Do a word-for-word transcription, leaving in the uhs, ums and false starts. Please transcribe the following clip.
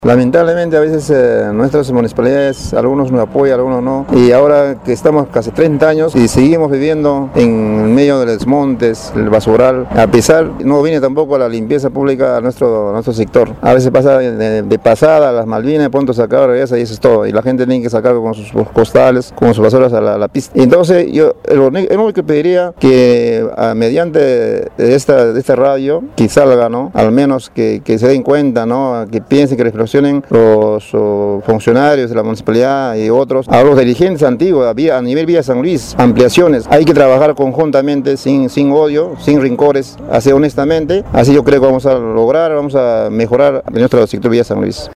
Lamentablemente a veces eh, nuestras municipalidades, algunos nos apoyan, algunos no, y ahora que estamos casi treinta años y seguimos viviendo en medio de los montes, el basural, a pesar no viene tampoco la limpieza pública a nuestro, a nuestro sector. A veces pasa de, de pasada a las Malvinas, de pronto sacar, regresa y eso es todo, y la gente tiene que sacar con sus costales, con sus basuras a la, a la pista. Entonces yo lo único que pediría que a, mediante esta, de esta radio que salga, ¿no? Al menos que, que se den cuenta, ¿no? Que piensen, que reflexionen los uh, funcionarios de la municipalidad y otros, a los dirigentes antiguos, a, a nivel Villa San Luis, ampliaciones. Hay que trabajar conjuntamente, sin, sin odio, sin rencores, así honestamente. Así yo creo que vamos a lograr, vamos a mejorar nuestro sector Villa San Luis.